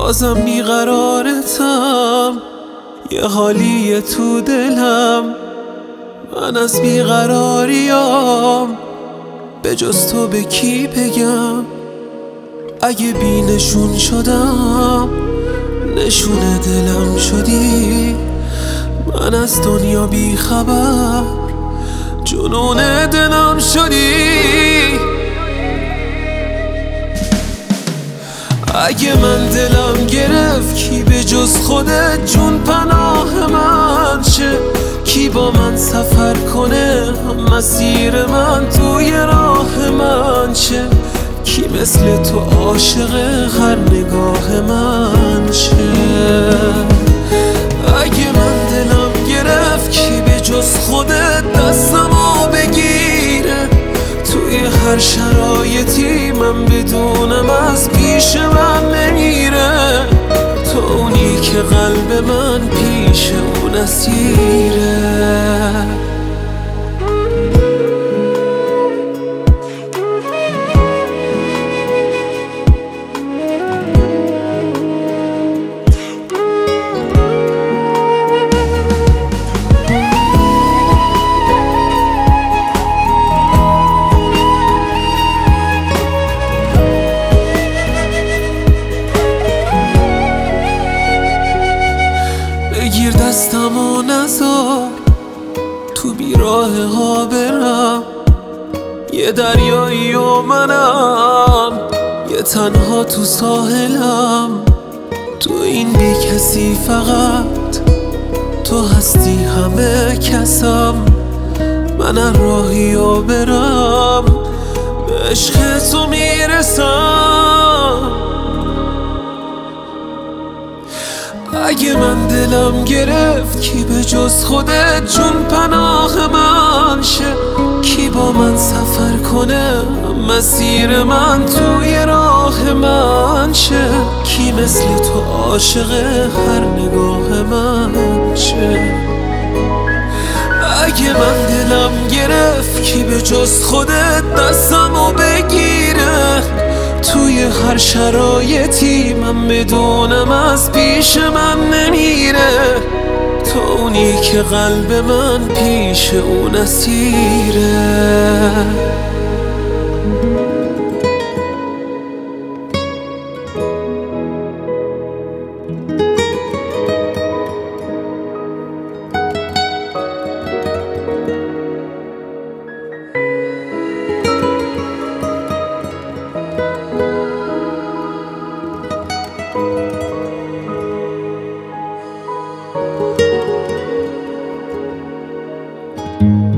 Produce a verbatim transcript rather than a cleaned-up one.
بازم بیقرارتم، یه حالیه تو دلم. من از بیقراریام به جز تو به کی بگم؟ اگه بی نشون شدم نشون دلم شدی. من از دنیا بی خبر جنون دلم شدی. اگه من دلم گرفت کی به جز خودت جون پناه من شه؟ کی با من سفر کنه مسیر من توی راه من شه؟ کی مثل تو عاشق هر نگاه من شه؟ اگه من دلم گرفت کی به جز خودت دستمو بگیره؟ توی هر شرایطی من بدونم از پیش من نمیره. تو اونی که قلب من پیش اون اسیره. بگیر دستم و نذار تو بیراه ها برم. یه دریایی و منم یه تنها تو ساحلم. تو این بی کسی فقط تو هستی همه کسم. من راهی و برم به عشق تو میرسم. اگه من دلم گرفت کی به جز خودت جون پناه من شه؟ کی با من سفر کنه مسیر من توی راه من شه؟ کی مثل تو عاشق هر نگاه من شه؟ اگه من دلم گرفت کی به جز خودت دستمو بگیره؟ توی هر شرایطی من بدونم از پیش من نمیره. تو اونی که قلب من پیش اون اسیره. thank you